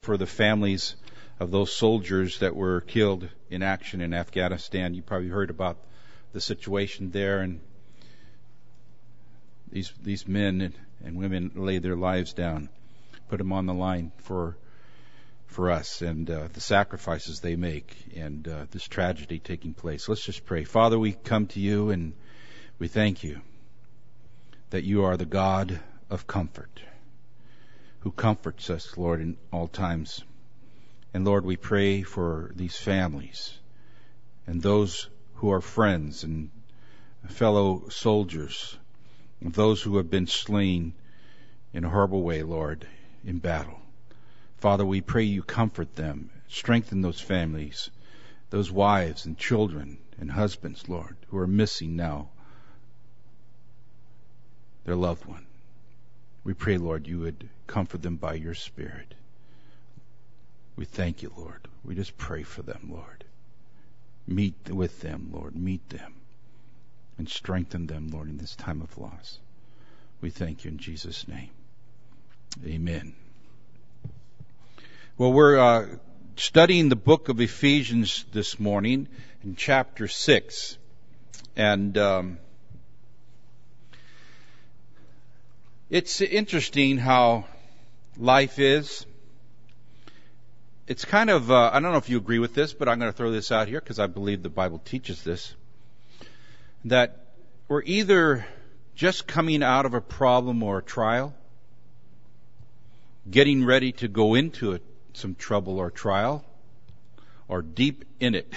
for the families of those soldiers that were killed in action in Afghanistan. You probably heard about the situation there, and these men and women laid their lives down, put them on the line for us, and the sacrifices they make, and this tragedy taking place. Let's just pray. Father, we come to you and we thank you that you are the God of comfort, who comforts us, Lord, in all times. And Lord, we pray for these families and those who are friends and fellow soldiers, and those who have been slain in a horrible way, Lord, in battle. Father, we pray you comfort them, strengthen those families, those wives and children and husbands, Lord, who are missing now their loved one. We pray, Lord, you would comfort them by your Spirit. We thank you, Lord. We just pray for them, Lord. Meet with them, Lord. Meet them and strengthen them, Lord, in this time of loss. We thank you in Jesus' name. Amen. Well, we're studying the book of Ephesians this morning in chapter 6. And it's interesting how life is. It's kind of, I don't know if you agree with this, but I'm going to throw this out here because I believe the Bible teaches this, that we're either just coming out of a problem or a trial, getting ready to go into some trouble or trial, or deep in it.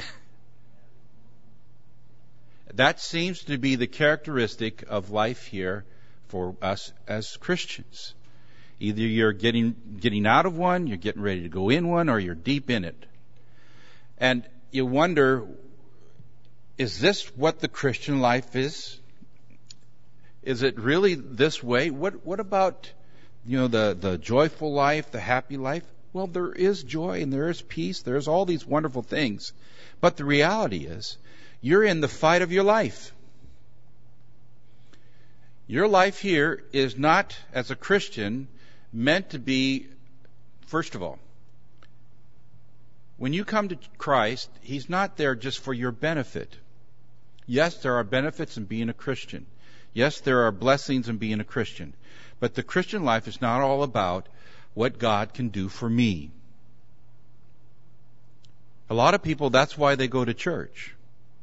That seems to be the characteristic of life here for us as Christians. Either you're getting out of one, you're getting ready to go in one, or you're deep in it. And you wonder, is this what the Christian life is? Is it really this way? What about, the joyful life, the happy life? Well, there is joy and there is peace. There's all these wonderful things. But the reality is, you're in the fight of your life. Your life here is not, as a Christian, meant to be, first of all, when you come to Christ, He's not there just for your benefit. Yes, there are benefits in being a Christian. Yes, there are blessings in being a Christian. But the Christian life is not all about what God can do for me. A lot of people, that's why they go to church.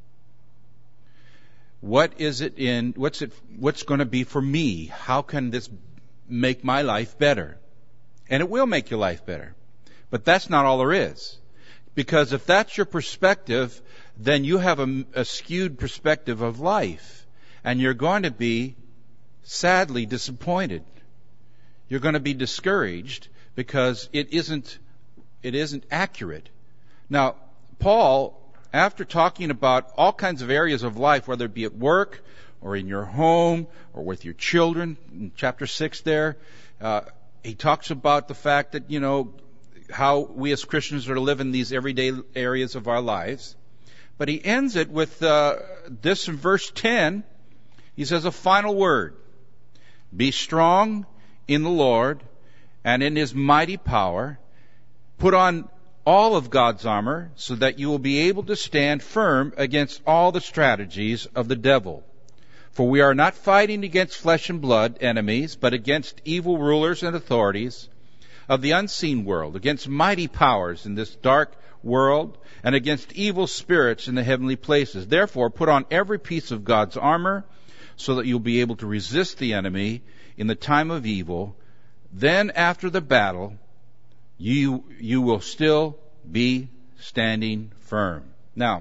What's going to be for me? How can this make my life better? And it will make your life better. But that's not all there is. Because if that's your perspective, then you have a skewed perspective of life. And you're going to be sadly disappointed. You're going to be discouraged because it isn't accurate. Now, Paul, after talking about all kinds of areas of life, whether it be at work or in your home or with your children, in chapter 6 there, he talks about the fact that, how we as Christians are to live in these everyday areas of our lives. But he ends it with this in verse 10. He says a final word. Be strong in the Lord and in His mighty power. Put on all of God's armor so that you will be able to stand firm against all the strategies of the devil. For we are not fighting against flesh and blood enemies, but against evil rulers and authorities of the unseen world, against mighty powers in this dark world, and against evil spirits in the heavenly places. Therefore, put on every piece of God's armor so that you'll be able to resist the enemy in the time of evil. Then, after the battle, you will still be standing firm. Now,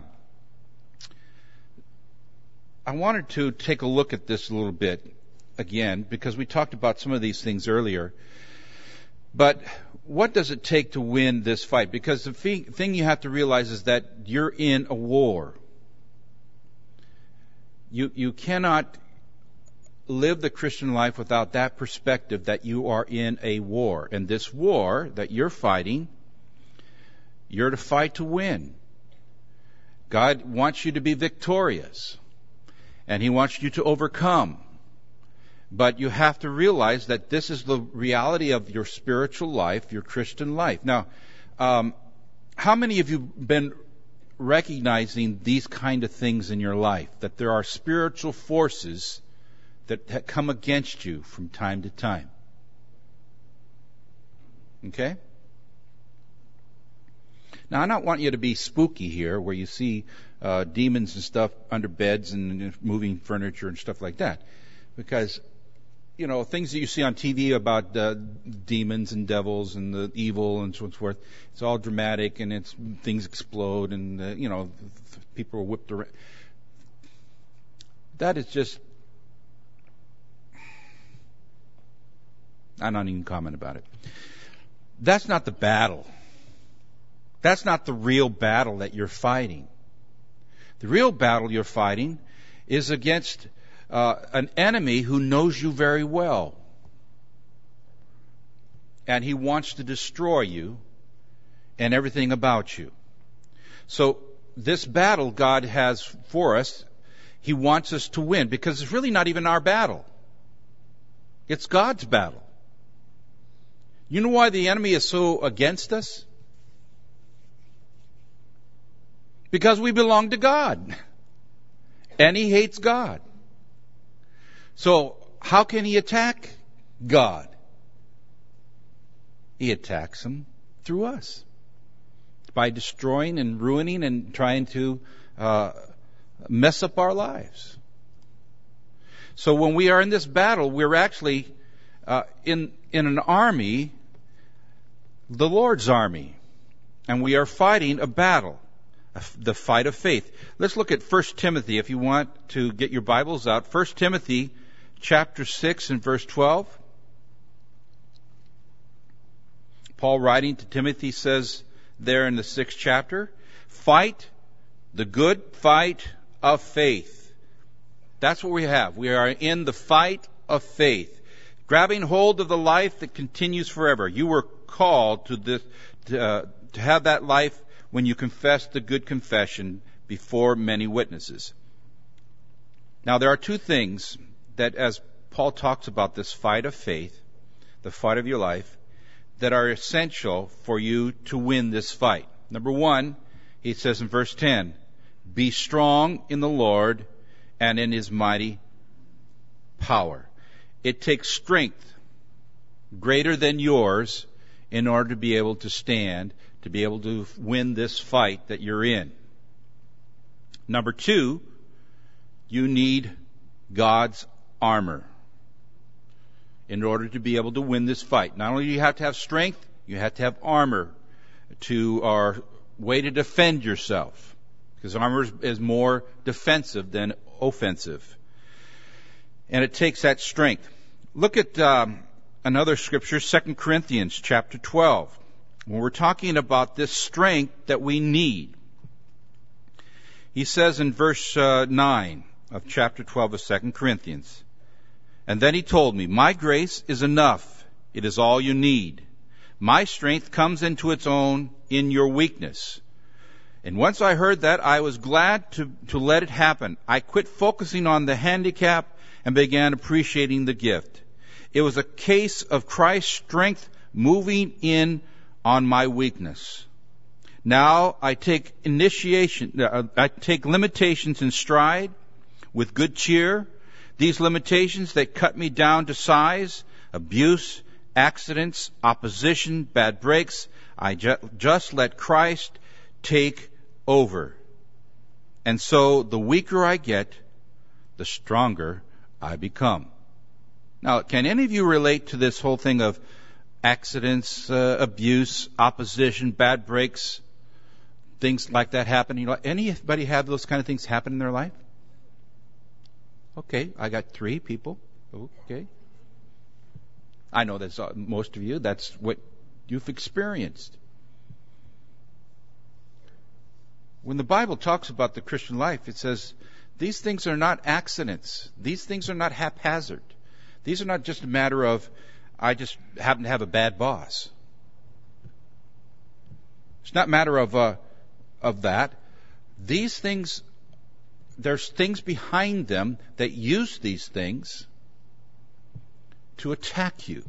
I wanted to take a look at this a little bit again, because we talked about some of these things earlier. But what does it take to win this fight? Because the thing you have to realize is that you're in a war. You cannot live the Christian life without that perspective that you are in a war. And this war that you're fighting, you're to fight to win. God wants you to be victorious. And He wants you to overcome. But you have to realize that this is the reality of your spiritual life, your Christian life. Now, how many of you been recognizing these kind of things in your life? That there are spiritual forces that come against you from time to time. Okay? Now, I don't want you to be spooky here, where you see demons and stuff under beds and moving furniture and stuff like that. Because, you know, things that you see on TV about demons and devils and the evil and so forth, it's all dramatic and things explode and, you know, people are whipped around. That is just... I'm not even comment about it. That's not the battle. That's not the real battle that you're fighting. The real battle you're fighting is against an enemy who knows you very well. And he wants to destroy you and everything about you. So this battle God has for us, he wants us to win, because it's really not even our battle. It's God's battle. You know why the enemy is so against us? Because we belong to God. And he hates God. So how can he attack God? He attacks him through us. By destroying and ruining and trying to mess up our lives. So when we are in this battle, we're actually in an army, the Lord's army. And we are fighting a battle. The fight of faith. Let's look at 1 Timothy, if you want to get your Bibles out. 1 Timothy chapter 6 and verse 12. Paul, writing to Timothy, says there in the 6th chapter, fight the good fight of faith. That's what we have. We are in the fight of faith, grabbing hold of the life that continues forever. You were called to this, to have that life when you confess the good confession before many witnesses. Now, there are two things that, as Paul talks about this fight of faith, the fight of your life, that are essential for you to win this fight. Number one, he says in verse 10, be strong in the Lord and in his mighty power. It takes strength greater than yours in order to be able to stand, to be able to win this fight that you're in. Number two, you need God's armor in order to be able to win this fight. Not only do you have to have strength, you have to have armor or way to defend yourself, because armor is more defensive than offensive. And it takes that strength. Look at another scripture, 2 Corinthians chapter 12. When we're talking about this strength that we need, he says in verse 9 of chapter 12 of 2 Corinthians, and then he told me, my grace is enough. It is all you need. My strength comes into its own in your weakness. And once I heard that, I was glad to let it happen. I quit focusing on the handicap and began appreciating the gift. It was a case of Christ's strength moving in on my weakness. Now I take limitations in stride with good cheer. These limitations that cut me down to size, abuse, accidents, opposition, bad breaks, I just let Christ take over. And so the weaker I get, the stronger I become. Now, can any of you relate to this whole thing of accidents, abuse, opposition, bad breaks, things like that happening? Anybody have those kind of things happen in their life? Okay, I got 3 people. Okay. I know that's most of you. That's what you've experienced. When the Bible talks about the Christian life, it says these things are not accidents. These things are not haphazard. These are not just a matter of, I just happen to have a bad boss. It's not a matter of that. These things, there's things behind them that use these things to attack you,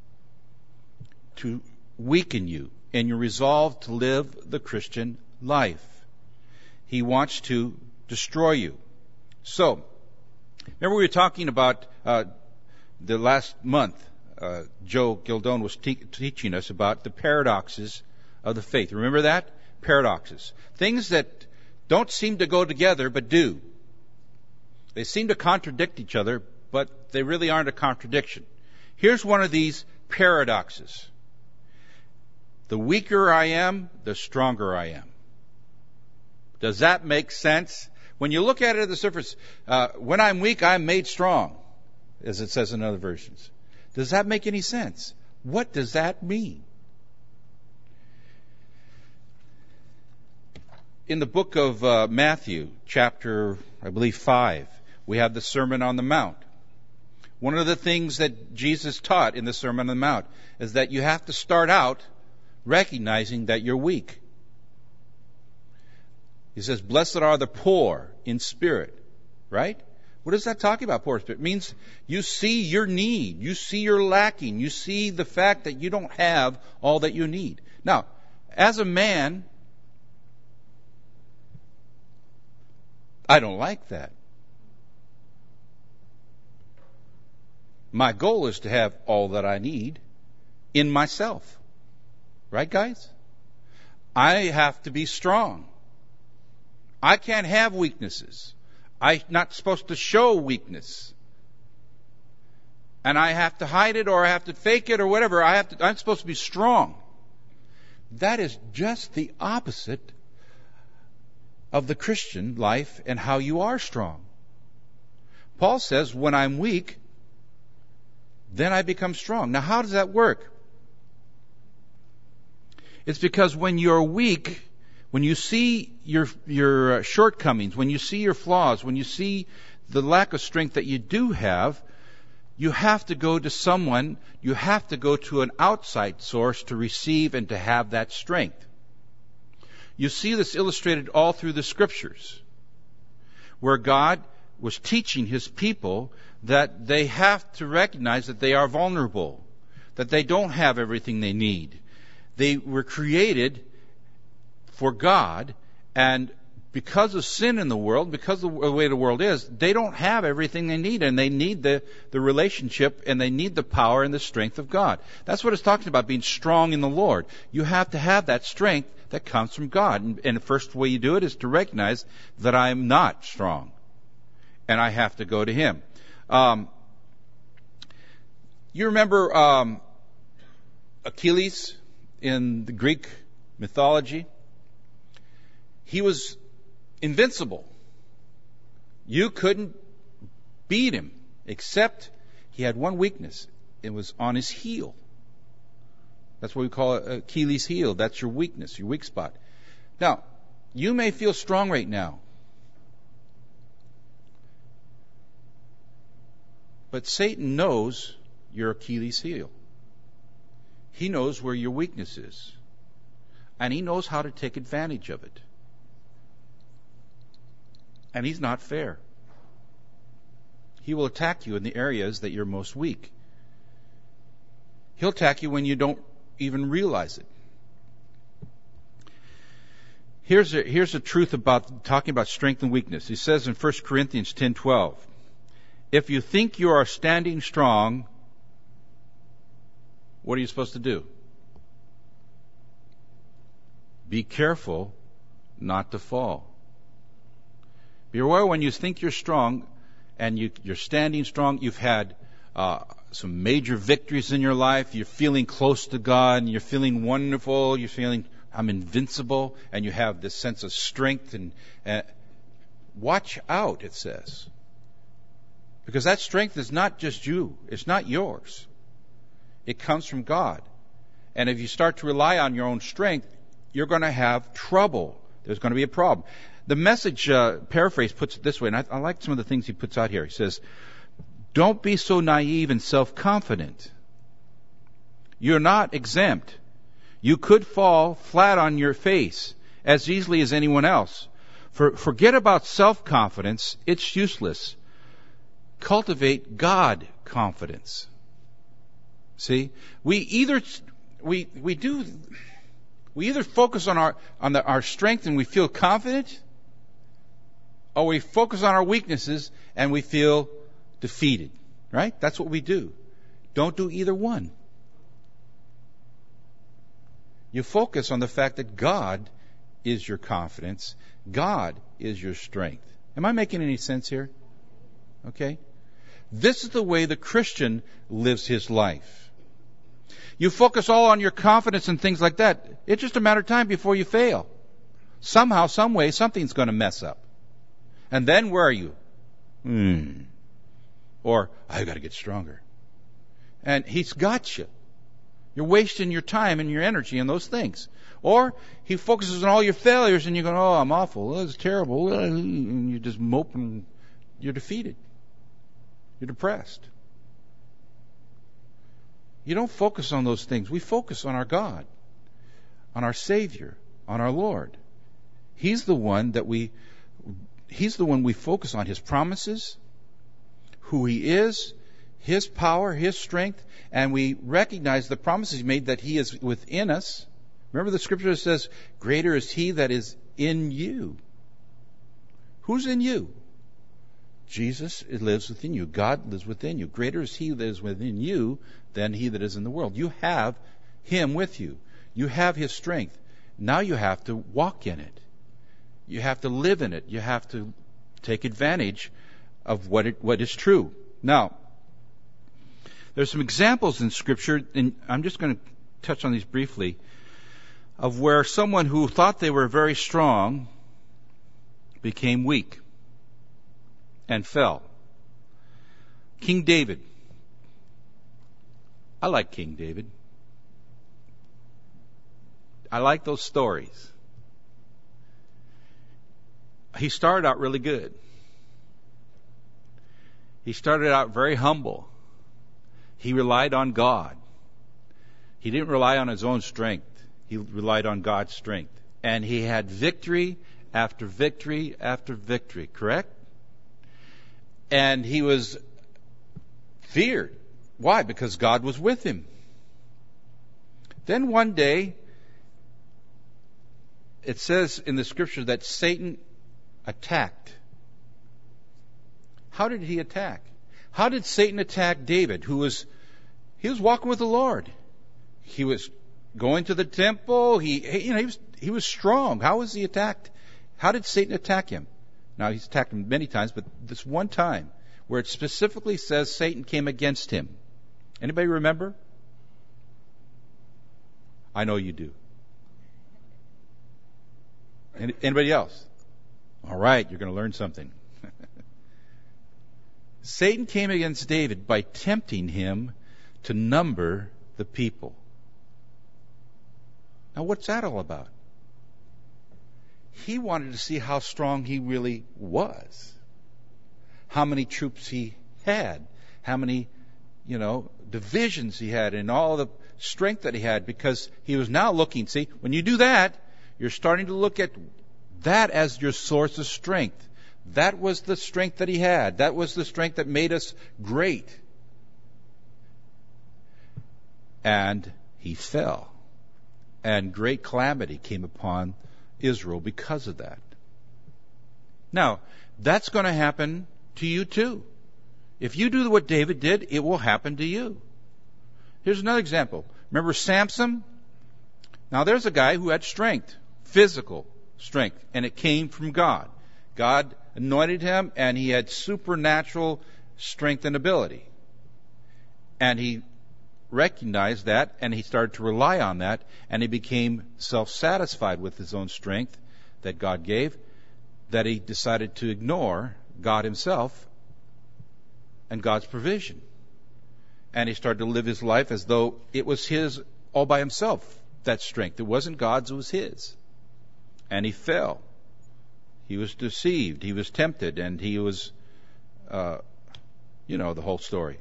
to weaken you in your resolve to live the Christian life. He wants to destroy you. So, remember we were talking about the last month, Joe Gildone was teaching us about the paradoxes of the faith. Remember that? Paradoxes. Things that don't seem to go together, but do. They seem to contradict each other, but they really aren't a contradiction. Here's one of these paradoxes. The weaker I am, the stronger I am. Does that make sense? When you look at it at the surface, when I'm weak, I'm made strong, as it says in other versions. Does that make any sense? What does that mean? In the book of Matthew, chapter, I believe, 5, we have the Sermon on the Mount. One of the things that Jesus taught in the Sermon on the Mount is that you have to start out recognizing that you're weak. He says, blessed are the poor in spirit, right? What is that talking about, poor in spirit? It means you see your need. You see you're lacking. You see the fact that you don't have all that you need. Now, as a man, I don't like that. My goal is to have all that I need in myself. Right, guys? I have to be strong. I can't have weaknesses. I'm not supposed to show weakness. And I have to hide it or I have to fake it or whatever. I'm supposed to be strong. That is just the opposite of the Christian life and how you are strong. Paul says, when I'm weak, then I become strong. Now, how does that work? It's because when you're weak, when you see your shortcomings, when you see your flaws, when you see the lack of strength that you do have, you have to go to someone, you have to go to an outside source to receive and to have that strength. You see this illustrated all through the Scriptures, where God was teaching His people that they have to recognize that they are vulnerable, that they don't have everything they need. They were created for God, and because of sin in the world, because of the way the world is, they don't have everything they need, and they need the relationship, and they need the power and the strength of God. That's what it's talking about, being strong in the Lord. You have to have that strength that comes from God. And the first way you do it is to recognize that I'm not strong, and I have to go to Him. You remember Achilles in the Greek mythology? He was invincible. You couldn't beat him, except he had one weakness. It was on his heel. That's what we call Achilles' heel. That's your weakness, your weak spot. Now, you may feel strong right now, but Satan knows your Achilles' heel. He knows where your weakness is, and he knows how to take advantage of it. And he's not fair. He will attack you in the areas that you're most weak. He'll attack you when you don't even realize it. Here's a truth about talking about strength and weakness. He says in 1 Corinthians 10:12, if you think you are standing strong, what are you supposed to do? Be careful not to fall. Be aware when you think you're strong and you're standing strong, you've had some major victories in your life, you're feeling close to God, and you're feeling wonderful, you're feeling, I'm invincible, and you have this sense of strength. And watch out, it says. Because that strength is not just you. It's not yours. It comes from God. And if you start to rely on your own strength, you're going to have trouble. There's going to be a problem. The Message paraphrase puts it this way, and I like some of the things he puts out here. He says, don't be so naive and self-confident. You're not exempt. You could fall flat on your face as easily as anyone else. Forget about self-confidence. It's useless. Cultivate God confidence. See, we either focus on our strength and we feel confident, or we focus on our weaknesses and we feel defeated. Right? That's what we do. Don't do either one. You focus on the fact that God is your confidence. God is your strength. Am I making any sense here? Okay? This is the way the Christian lives his life. You focus all on your confidence and things like that. It's just a matter of time before you fail. Somehow, some way, something's going to mess up. And then where are you? Or, I've got to get stronger. And he's got you. You're wasting your time and your energy on those things. Or he focuses on all your failures and you go, oh, I'm awful. Oh, it's terrible. And you just mope and you're defeated. You're depressed. You don't focus on those things. We focus on our God, on our Savior, on our Lord. He's the one we focus on. His promises, who He is, His power, His strength, and we recognize the promises He made that He is within us. Remember the scripture that says, greater is He that is in you. Who's in you? Jesus lives within you. God lives within you. Greater is He that is within you than he that is in the world. You have Him with you. You have His strength. Now you have to walk in it. You have to live in it. You have to take advantage of what is true. Now, there's some examples in Scripture, and I'm just going to touch on these briefly, of where someone who thought they were very strong became weak and fell. King David. I like King David. I like those stories. He started out really good. He started out very humble. He relied on God. He didn't rely on his own strength. He relied on God's strength. And he had victory after victory after victory, correct? And he was feared. Why? Because God was with him. Then one day, it says in the scripture that Satan attacked. How did he attack? How did Satan attack David, he was walking with the Lord? He was going to the temple. He was strong. How was he attacked? How did Satan attack him? Now, he's attacked him many times, but this one time where it specifically says Satan came against him. Anybody remember? I know you do. Anybody else? All right, you're going to learn something. Satan came against David by tempting him to number the people. Now, what's that all about? He wanted to see how strong he really was. How many troops he had. How many, divisions he had and all the strength that he had, because he was now looking. See, when you do that, you're starting to look at that as your source of strength. That was the strength that he had. That was the strength that made us great. And he fell. And great calamity came upon Israel because of that. Now, that's going to happen to you too. If you do what David did, it will happen to you. Here's another example. Remember Samson? Now there's a guy who had strength, physical strength, and it came from God. God anointed him, and he had supernatural strength and ability. And he recognized that, and he started to rely on that, and he became self-satisfied with his own strength that God gave, that he decided to ignore God himself and God's provision. And he started to live his life as though it was his all by himself, that strength. It wasn't God's, it was his. And he fell. He was deceived. He was tempted. And he was, the whole story.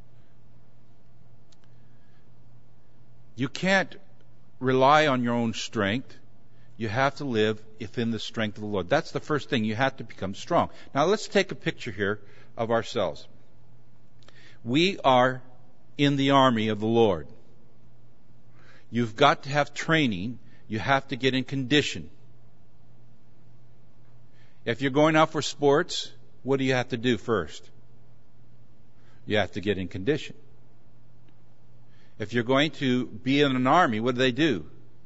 You can't rely on your own strength. You have to live within the strength of the Lord. That's the first thing. You have to become strong. Now let's take a picture here of ourselves. We are in the army of the Lord. You've got to have training. You have to get in condition. If you're going out for sports, what do you have to do first? You have to get in condition. If you're going to be in an army, what do?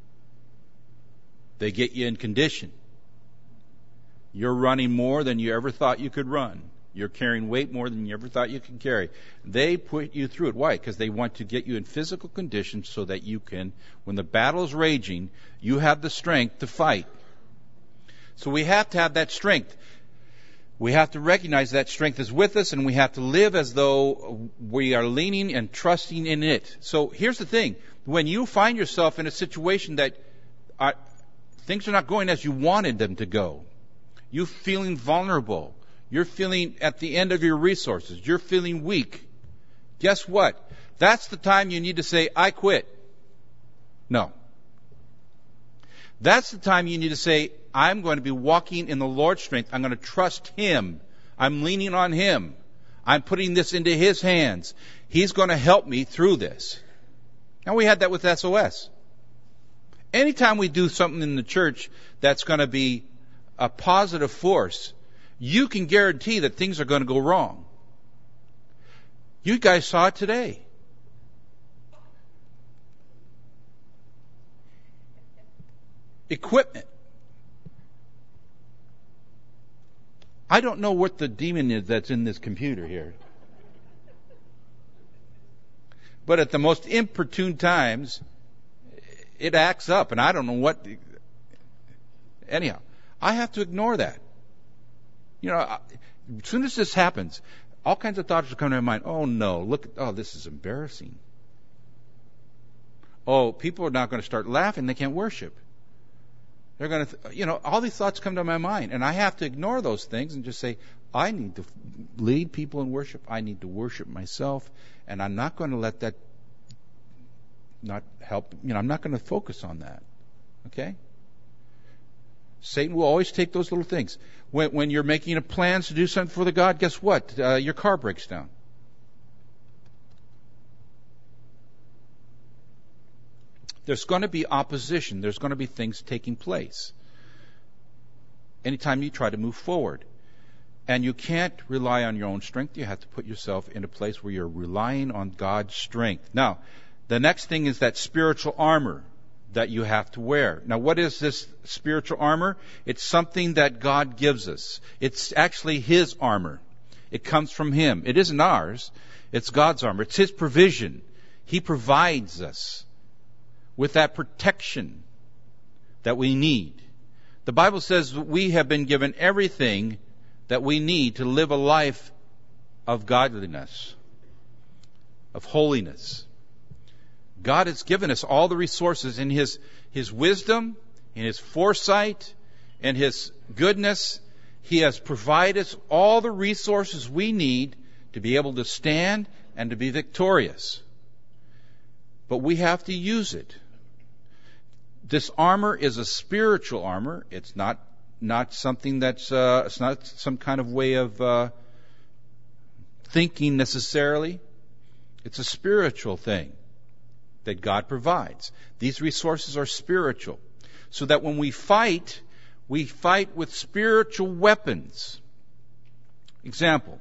They get you in condition. You're running more than you ever thought you could run. You're carrying weight more than you ever thought you could carry. They put you through it. Why? Because they want to get you in physical condition so that you can, when the battle's raging, you have the strength to fight. So we have to have that strength. We have to recognize that strength is with us, and we have to live as though we are leaning and trusting in it. So here's the thing. When you find yourself in a situation that things are not going as you wanted them to go, you're feeling vulnerable, you're feeling at the end of your resources, you're feeling weak, guess what? That's the time you need to say, I quit. No. That's the time you need to say, I'm going to be walking in the Lord's strength. I'm going to trust Him. I'm leaning on Him. I'm putting this into His hands. He's going to help me through this. And we had that with SOS. Anytime we do something in the church that's going to be a positive force, you can guarantee that things are going to go wrong. You guys saw it today. Equipment. I don't know what the demon is that's in this computer here. But at the most inopportune times, it acts up, and I don't know what. Anyhow, I have to ignore that. You know, as soon as this happens, all kinds of thoughts will come to my mind. Oh no, this is embarrassing. Oh, people are not going to start laughing. They can't worship. They're going to, all these thoughts come to my mind, and I have to ignore those things and just say, I need to lead people in worship. I need to worship myself, and I'm not going to let that not help. I'm not going to focus on that. Okay? Satan will always take those little things. When you're making plans to do something for the God, guess what? Your car breaks down. There's going to be opposition. There's going to be things taking place anytime you try to move forward. And you can't rely on your own strength. You have to put yourself in a place where you're relying on God's strength. Now, the next thing is that spiritual armor that you have to wear. Now, what is this spiritual armor? It's something that God gives us. It's actually His armor. It comes from Him. It isn't ours. It's God's armor. It's His provision. He provides us with that protection that we need. The Bible says that we have been given everything that we need to live a life of godliness, of holiness. God has given us all the resources in His wisdom, in His foresight, and His goodness. He has provided us all the resources we need to be able to stand and to be victorious. But we have to use it. This armor is a spiritual armor. It's not something that's it's not some kind of way of thinking necessarily. It's a spiritual thing that God provides. These resources are spiritual, so that when we fight with spiritual weapons. Example: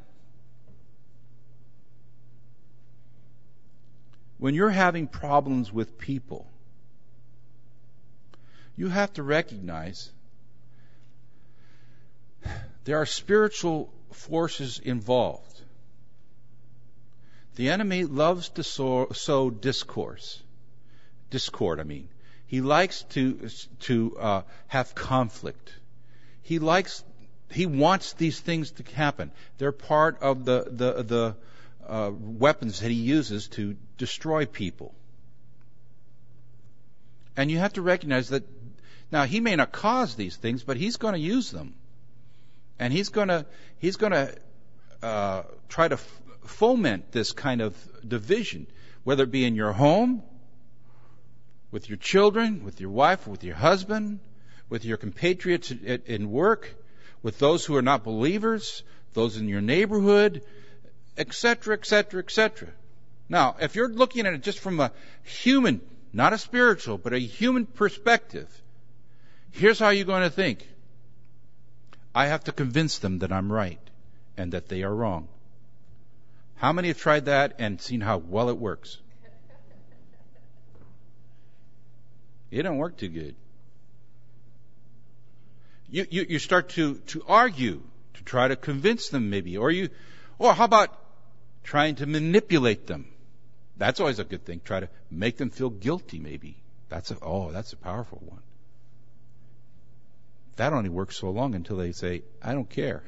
when you're having problems with people, you have to recognize there are spiritual forces involved. The enemy loves to sow discord. He likes to have conflict. He wants these things to happen. They're part of the weapons that he uses to destroy people. And you have to recognize that now he may not cause these things, but he's going to use them, and he's going to try to foment this kind of division, whether it be in your home, with your children, with your wife, with your husband, with your compatriots in work, with those who are not believers, those in your neighborhood, etc., etc., etc. Now, if you're looking at it just from a human, not a spiritual, but a human perspective, here's how you're going to think. I have to convince them that I'm right and that they are wrong. How many have tried that and seen how well it works? It don't work too good. You start to argue, to try to convince them maybe, or how about trying to manipulate them? That's always a good thing. Try to make them feel guilty maybe. That's a powerful one. That only works so long until they say, I don't care.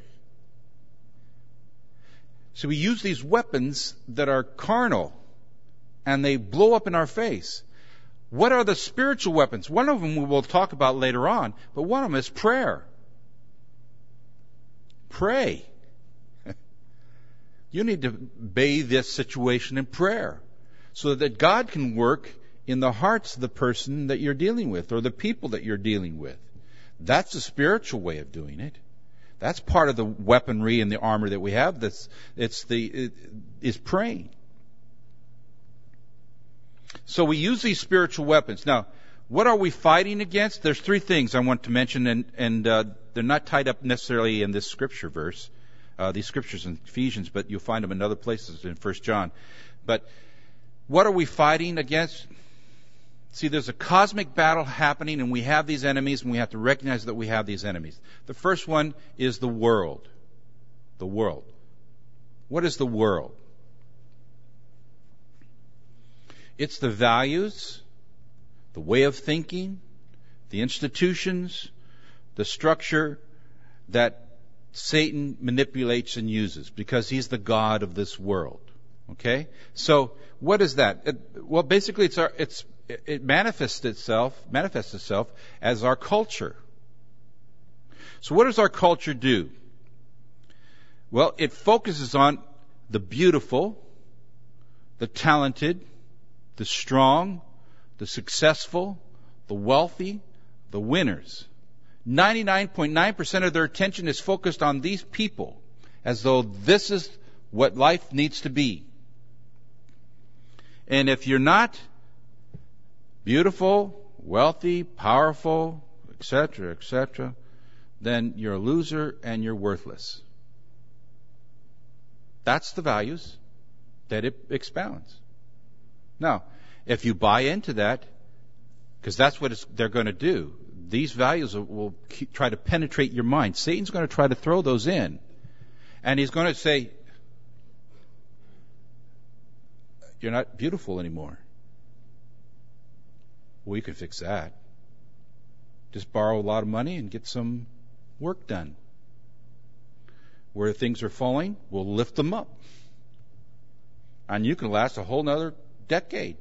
So we use these weapons that are carnal, and they blow up in our face. What are the spiritual weapons? One of them we will talk about later on, but one of them is prayer. Pray. You need to bathe this situation in prayer so that God can work in the hearts of the person that you're dealing with or the people that you're dealing with. That's the spiritual way of doing it. That's part of the weaponry and the armor that we have. Is praying. So we use these spiritual weapons. Now, what are we fighting against? There's three things I want to mention, and they're not tied up necessarily in this scripture verse, these scriptures in Ephesians, but you'll find them in other places in 1 John. But what are we fighting against? See, there's a cosmic battle happening, and we have these enemies, and we have to recognize that we have these enemies. The first one is the world. The world. What is the world? It's the values, the way of thinking, the institutions, the structure that Satan manipulates and uses because he's the god of this world. Okay? So, what is that? Well, basically it manifests itself as our culture. So what does our culture do? Well, it focuses on the beautiful, the talented, the strong, the successful, the wealthy, the winners. 99.9% of their attention is focused on these people as though this is what life needs to be. And if you're not beautiful, wealthy, powerful, etc., then you're a loser and you're worthless. That's the values that it expounds. Now, if you buy into that, because that's what they're going to do, these values will try to penetrate your mind. Satan's going to try to throw those in. And he's going to say, you're not beautiful anymore. We could fix that. Just borrow a lot of money and get some work done. Where things are falling, we'll lift them up. And you can last a whole nother decade.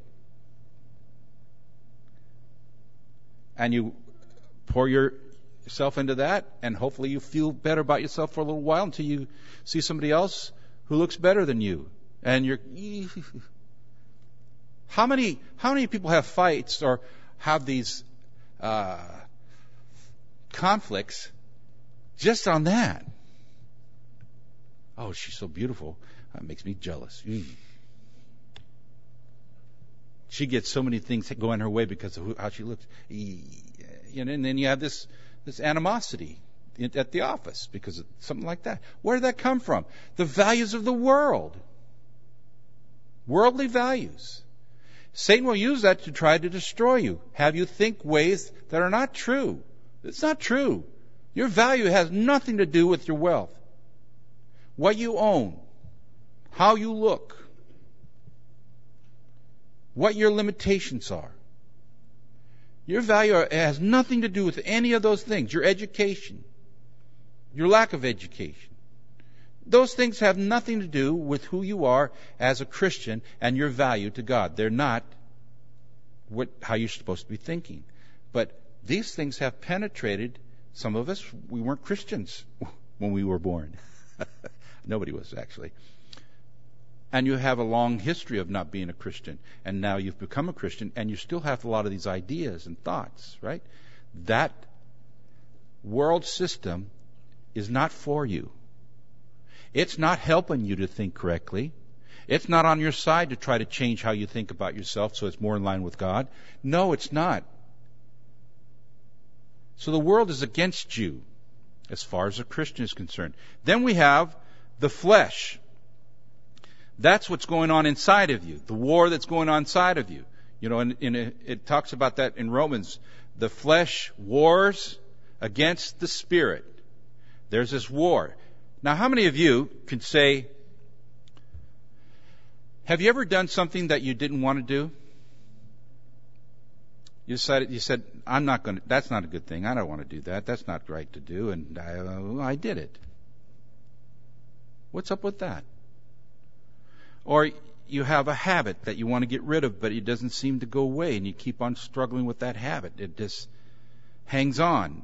And you pour yourself into that, and hopefully you feel better about yourself for a little while until you see somebody else who looks better than you. And you're... How many people have fights or have these conflicts just on that? Oh, she's so beautiful. That makes me jealous. She gets so many things going her way because of how she looks. And then you have this animosity at the office because of something like that. Where did that come from? The values of the world. Worldly values. Satan will use that to try to destroy you, have you think ways that are not true. It's not true. Your value has nothing to do with your wealth, what you own, how you look, what your limitations are. Your value has nothing to do with any of those things. Your education, your lack of education. Those things have nothing to do with who you are as a Christian and your value to God. They're not how you're supposed to be thinking. But these things have penetrated some of us. We weren't Christians when we were born. Nobody was, actually. And you have a long history of not being a Christian. And now you've become a Christian, and you still have a lot of these ideas and thoughts, right? That world system is not for you. It's not helping you to think correctly. It's not on your side to try to change how you think about yourself so it's more in line with God. No, it's not. So the world is against you as far as a Christian is concerned. Then we have the flesh. That's what's going on inside of you, the war that's going on inside of you. You know, it talks about that in Romans. The flesh wars against the spirit. There's this war. Now, how many of you can say, have you ever done something that you didn't want to do? You said, I'm not going to, that's not a good thing. I don't want to do that. That's not right to do. And I did it. What's up with that? Or you have a habit that you want to get rid of, but it doesn't seem to go away, and you keep on struggling with that habit. It just hangs on.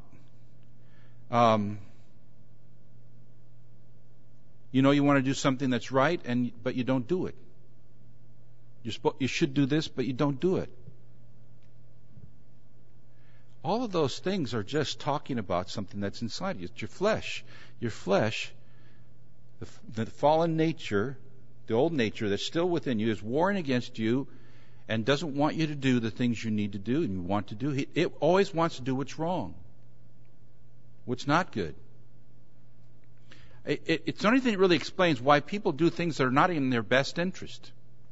You know you want to do something that's right, but you don't do it. You should do this, but you don't do it. All of those things are just talking about something that's inside you. It's your flesh. Your flesh, the fallen nature, the old nature that's still within you, is warring against you and doesn't want you to do the things you need to do and you want to do. It always wants to do what's wrong, what's not good. It's the only thing that really explains why people do things that are not in their best interest.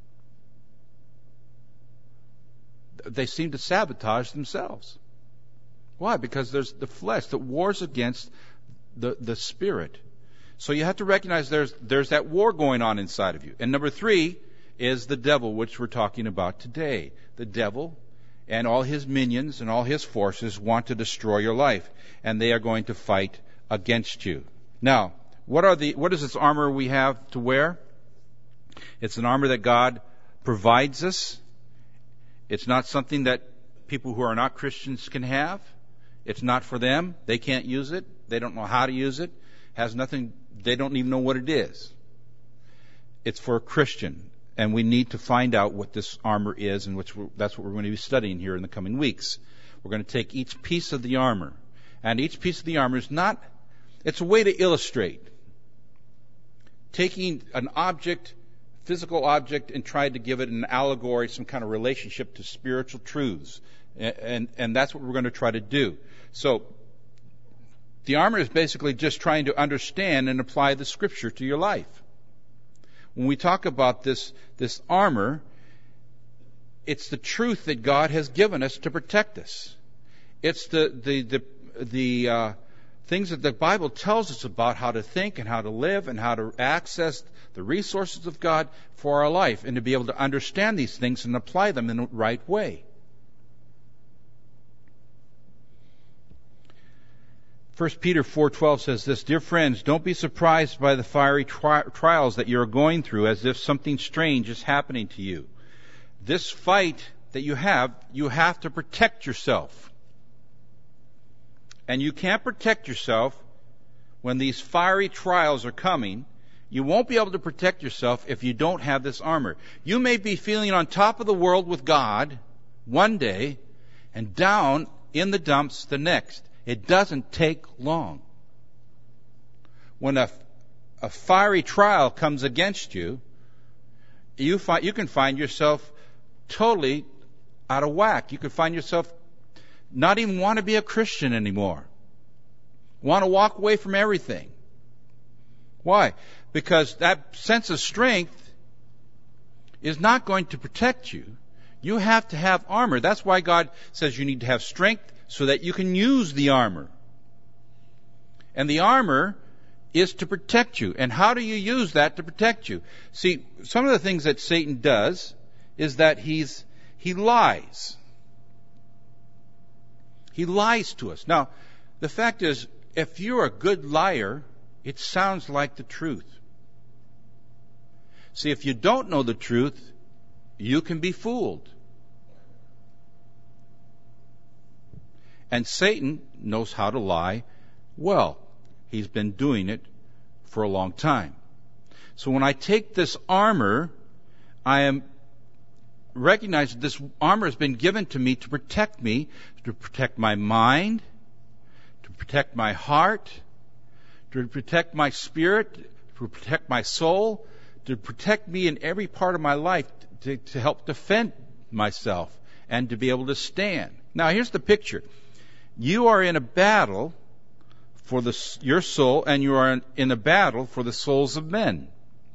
They seem to sabotage themselves. Why? Because there's the flesh that wars against the spirit. So you have to recognize there's that war going on inside of you. And number 3 is the devil, which we're talking about today. The devil and all his minions and all his forces want to destroy your life, and they are going to fight against you. Now, what is this armor we have to wear? It's an armor that God provides us. It's not something that people who are not Christians can have. It's not for them. They can't use it. They don't know how to use it. Has nothing. They don't even know what it is. It's for a Christian, and we need to find out what this armor is, and that's what we're going to be studying here in the coming weeks. We're going to take each piece of the armor, and each piece of the armor is not. It's a way to illustrate taking an object, physical object, and trying to give it an allegory, some kind of relationship to spiritual truths, and that's what we're going to try to do. So the armor is basically just trying to understand and apply the Scripture to your life. When we talk about this armor, it's the truth that God has given us to protect us. It's the things that the Bible tells us about how to think and how to live and how to access the resources of God for our life, and to be able to understand these things and apply them in the right way. 1 Peter 4:12 says this, "Dear friends, don't be surprised by the fiery trials that you're going through as if something strange is happening to you." This fight that you have to protect yourself. And you can't protect yourself when these fiery trials are coming. You won't be able to protect yourself if you don't have this armor. You may be feeling on top of the world with God one day and down in the dumps the next. It doesn't take long. When a fiery trial comes against you, you can find yourself totally out of whack. You can find yourself not even want to be a Christian anymore. Want to walk away from everything. Why? Because that sense of strength is not going to protect you. You have to have armor. That's why God says you need to have strength so that you can use the armor. And the armor is to protect you. And how do you use that to protect you? See, some of the things that Satan does is that he lies. He lies to us. Now, the fact is, if you're a good liar, it sounds like the truth. See, if you don't know the truth, you can be fooled. And Satan knows how to lie well. He's been doing it for a long time. So when I take this armor, I am recognizing this armor has been given to me to protect my mind, to protect my heart, to protect my spirit, to protect my soul, to protect me in every part of my life, to help defend myself and to be able to stand. Now, here's the picture. You are in a battle for your soul, and you are in a battle for the souls of men.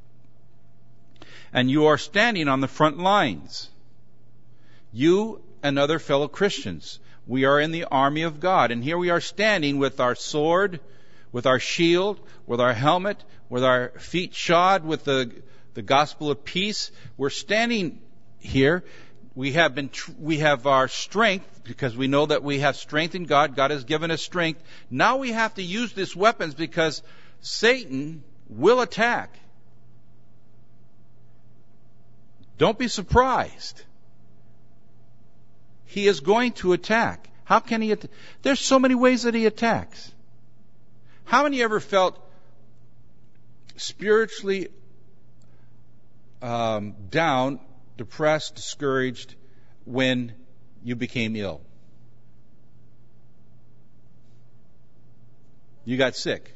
And you are standing on the front lines. You and other fellow Christians. We are in the army of God. And here we are standing with our sword, with our shield, with our helmet, with our feet shod with the gospel of peace. We're standing here. We have our strength, because we know that we have strength in God. God has given us strength. Now we have to use these weapons because Satan will attack. Don't be surprised. He is going to attack. How can he attack? There's so many ways that he attacks. How many ever felt spiritually down, depressed, discouraged when you became ill? You got sick.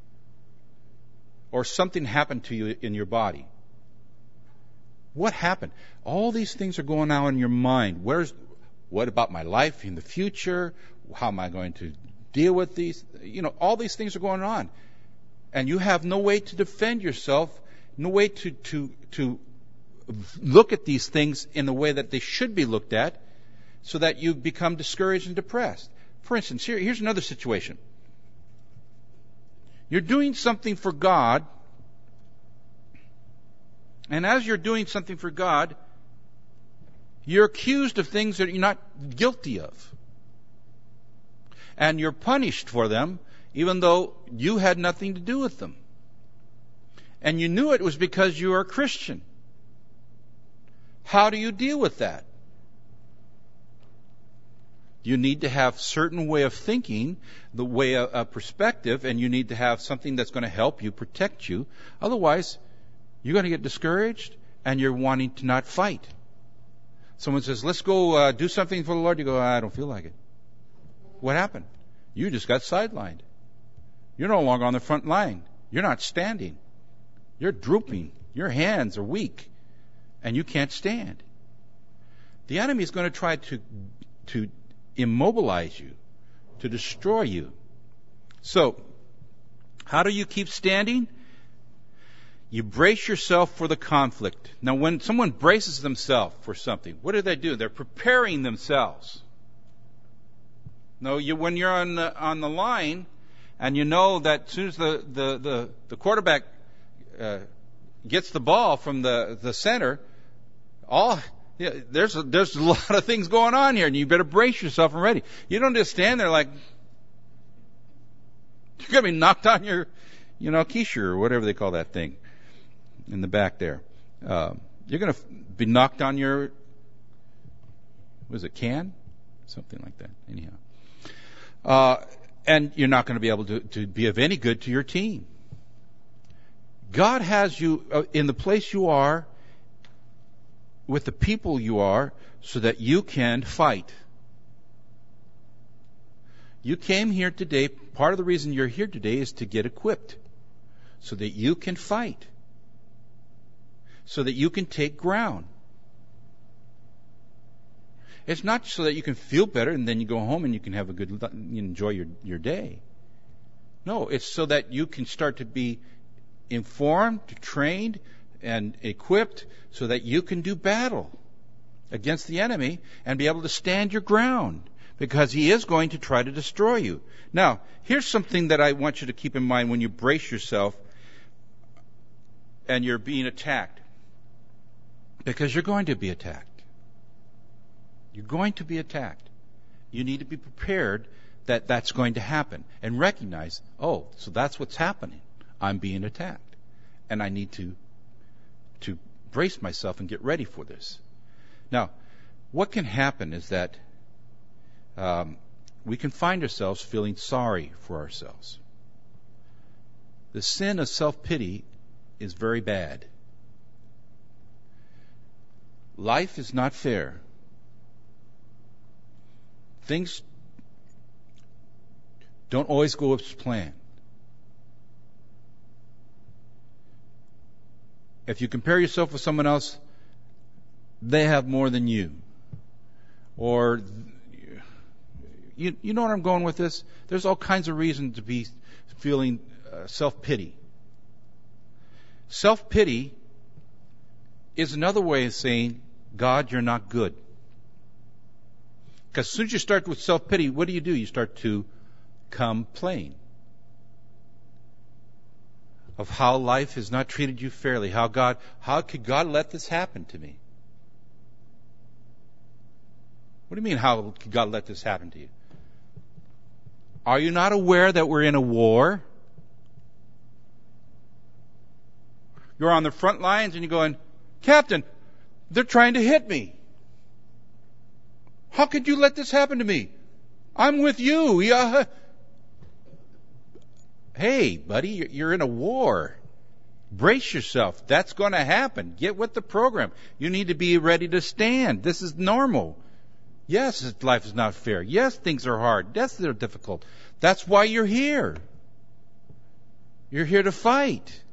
Or something happened to you in your body. What happened? All these things are going on in your mind. What about my life in the future? How am I going to deal with these? All these things are going on. And you have no way to defend yourself, no way to look at these things in the way that they should be looked at, so that you become discouraged and depressed. For instance, here's another situation. You're doing something for God, and as you're doing something for God, you're accused of things that you're not guilty of. And you're punished for them, even though you had nothing to do with them. And you knew it was because you are a Christian. How do you deal with that? You need to have a certain way of thinking, the way of perspective, and you need to have something that's going to help you, protect you. Otherwise, you're going to get discouraged, and you're wanting to not fight. Someone says, let's go do something for the Lord. You go, I don't feel like it. What happened? You just got sidelined. You're no longer on the front line. You're not standing. You're drooping. Your hands are weak, and you can't stand. The enemy is going to try to immobilize you, to destroy you. So, how do you keep standing? You brace yourself for the conflict. Now, when someone braces themselves for something, what do? They're preparing themselves. No, when you're on the line, and you know that as soon as the quarterback gets the ball from the center, there's a lot of things going on here, and you better brace yourself and ready. You don't just stand there like you're going to be knocked on your, quiche or whatever they call that thing in the back there. You're going to be knocked on your, can? Something like that. Anyhow. And you're not going to be able to be of any good to your team. God has you in the place you are, with the people you are, so that you can fight. You came here today, part of the reason you're here today is to get equipped, so that you can fight, so that you can take ground. It's not so that you can feel better and then you go home and you can have enjoy your day. No, it's so that you can start to be informed, trained, and equipped, so that you can do battle against the enemy and be able to stand your ground, because he is going to try to destroy you. Now, here's something that I want you to keep in mind when you brace yourself and you're being attacked, because you're going to be attacked. You're going to be attacked. You need to be prepared that that's going to happen and recognize, so that's what's happening. I'm being attacked, and I need to brace myself and get ready for this. Now, what can happen is that we can find ourselves feeling sorry for ourselves. The sin of self-pity is very bad. Life is not fair. Things don't always go as planned. if you compare yourself with someone else, they have more than you. Or, you know where I'm going with this? There's all kinds of reasons to be feeling self-pity. Self-pity is another way of saying, God, you're not good. Because as soon as you start with self-pity, what do? You start to complain of how life has not treated you fairly. How could God let this happen to me? What do you mean, how could God let this happen to you? Are you not aware that we're in a war? You're on the front lines and you're going, Captain, they're trying to hit me. How could you let this happen to me? I'm with you. Yeah. Hey, buddy, you're in a war. Brace yourself. That's going to happen. Get with the program. You need to be ready to stand. This is normal. Yes, life is not fair. Yes, things are hard. Yes, they're difficult. That's why you're here. You're here to fight.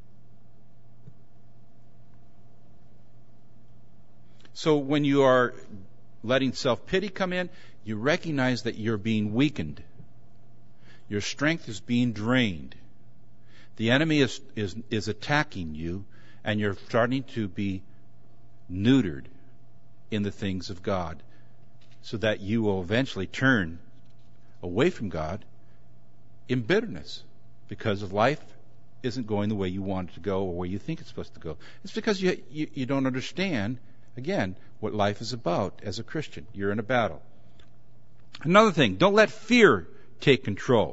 So when you are letting self-pity come in, you recognize that you're being weakened. Your strength is being drained. The enemy is attacking you, and you're starting to be neutered in the things of God, so that you will eventually turn away from God in bitterness because of life isn't going the way you want it to go or where you think it's supposed to go. It's because you don't understand, again, what life is about as a Christian. You're in a battle. Another thing, don't let fear take control.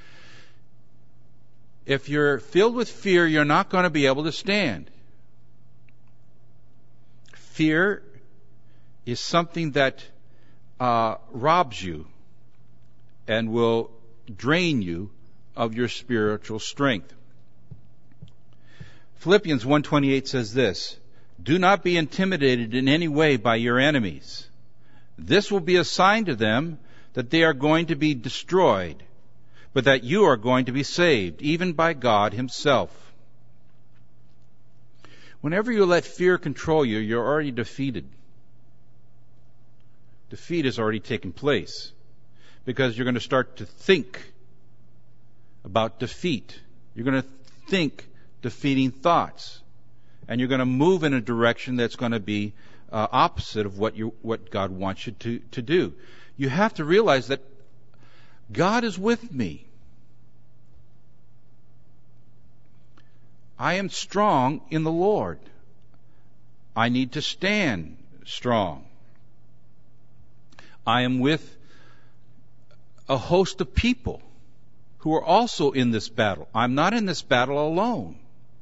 If you're filled with fear, you're not going to be able to stand. Fear is something that robs you and will drain you of your spiritual strength. Philippians 1:28 says this, do not be intimidated in any way by your enemies. This will be a sign to them that they are going to be destroyed, but that you are going to be saved, even by God Himself. Whenever you let fear control you, you're already defeated. Defeat has already taken place because you're going to start to think about defeat. You're going to think defeating thoughts, and you're going to move in a direction that's going to be opposite of what God wants you to do. You have to realize that God is with me. I am strong in the Lord. I need to stand strong. I am with a host of people who are also in this battle. I'm not in this battle alone.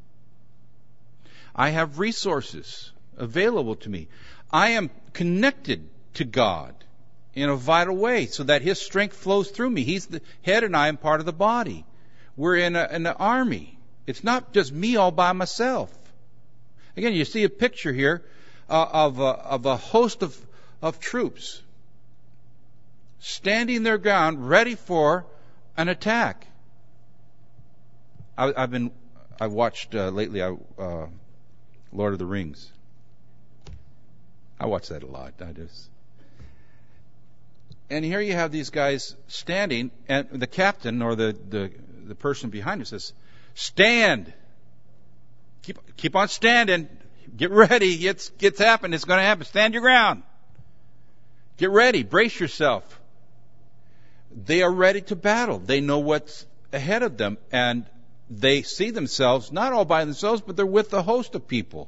I have resources available to me. I am connected to God in a vital way so that His strength flows through me. He's the head and I am part of the body. We're in an army. It's not just me all by myself. Again, you see a picture here of a host of troops standing their ground, ready for an attack. I've watched lately Lord of the Rings. I watch that a lot. And here you have these guys standing, and the captain or the person behind us says, "Stand! Keep on standing. Get ready. It's happening. It's going to happen. Stand your ground. Get ready. Brace yourself." They are ready to battle. They know what's ahead of them, and they see themselves not all by themselves, but they're with a host of people.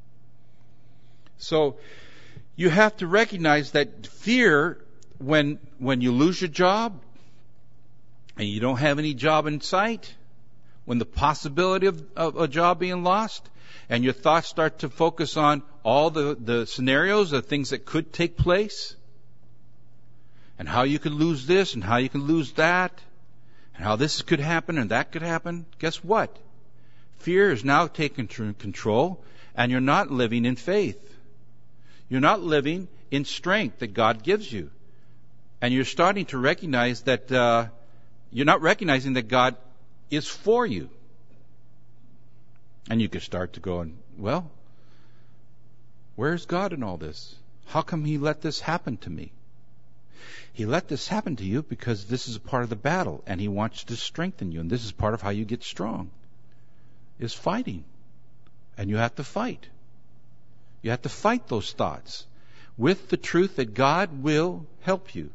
So you have to recognize that fear, when you lose your job and you don't have any job in sight, when the possibility of a job being lost, and your thoughts start to focus on all the scenarios, the things that could take place, and how you could lose this and how you can lose that, and how this could happen and that could happen, guess what? Fear is now taking control, and you're not living in faith. You're not living in strength that God gives you. And you're starting to recognize that you're not recognizing that God is for you. And you can start to go and Well, where's God in all this? How come He let this happen to me? He let this happen to you because this is a part of the battle, and He wants to strengthen you. And this is part of how you get strong, is fighting. And you have to fight. You have to fight those thoughts with the truth that God will help you.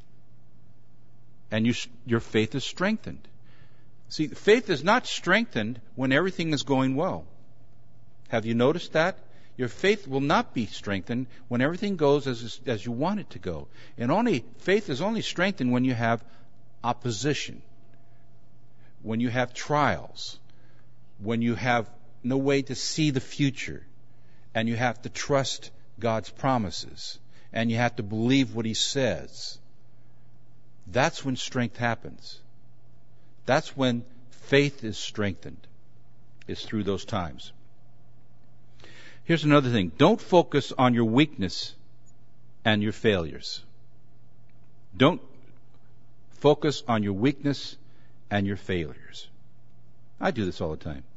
And your faith is strengthened. See, faith is not strengthened when everything is going well. Have you noticed that? Your faith will not be strengthened when everything goes as you want it to go. And faith is only strengthened when you have opposition, when you have trials, when you have no way to see the future, and you have to trust God's promises, and you have to believe what He says. That's when strength happens. That's when faith is strengthened. It's through those times. Here's another thing. Don't focus on your weakness and your failures. Don't focus on your weakness and your failures. I do this all the time.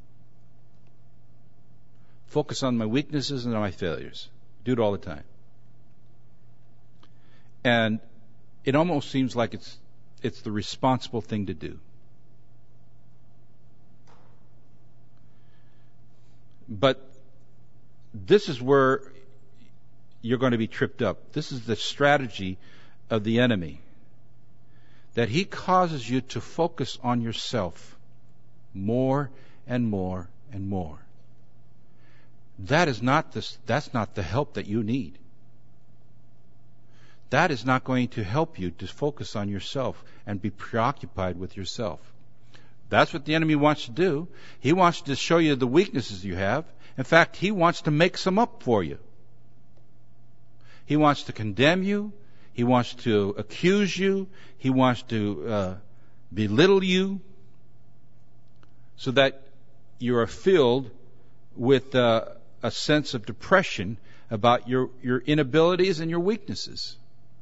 Focus on my weaknesses and on my failures. Do it all the time. And it almost seems like it's the responsible thing to do. But this is where you're going to be tripped up. This is the strategy of the enemy. That he causes you to focus on yourself more and more and more. That's not the help that you need. That is not going to help you to focus on yourself and be preoccupied with yourself. That's what the enemy wants to do. He wants to show you the weaknesses you have. In fact, he wants to make some up for you. He wants to condemn you. He wants to accuse you. He wants to belittle you so that you are filled with a sense of depression about your inabilities and your weaknesses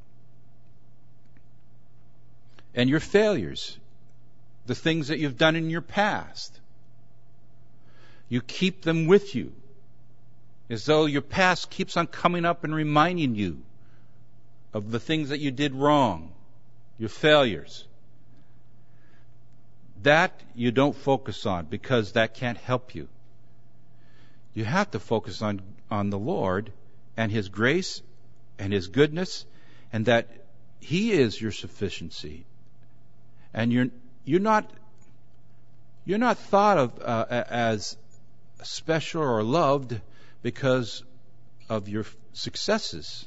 and your failures, the things that you've done in your past. You keep them with you as though your past keeps on coming up and reminding you of the things that you did wrong, your failures. That you don't focus on because that can't help you. You have to focus on the Lord and His grace and His goodness, and that He is your sufficiency. And you're not thought of as special or loved because of your successes.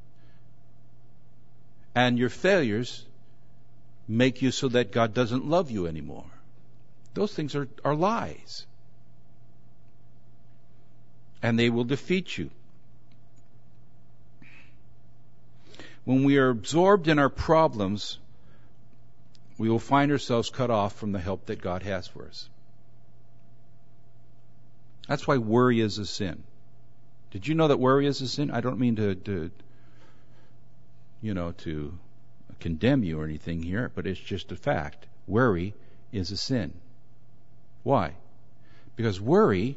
And your failures make you so that God doesn't love you anymore. Those things are lies. And they will defeat you. When we are absorbed in our problems, we will find ourselves cut off from the help that God has for us. That's why worry is a sin. Did you know that worry is a sin? I don't mean to condemn you or anything here, but it's just a fact. Worry is a sin. Why? Because worry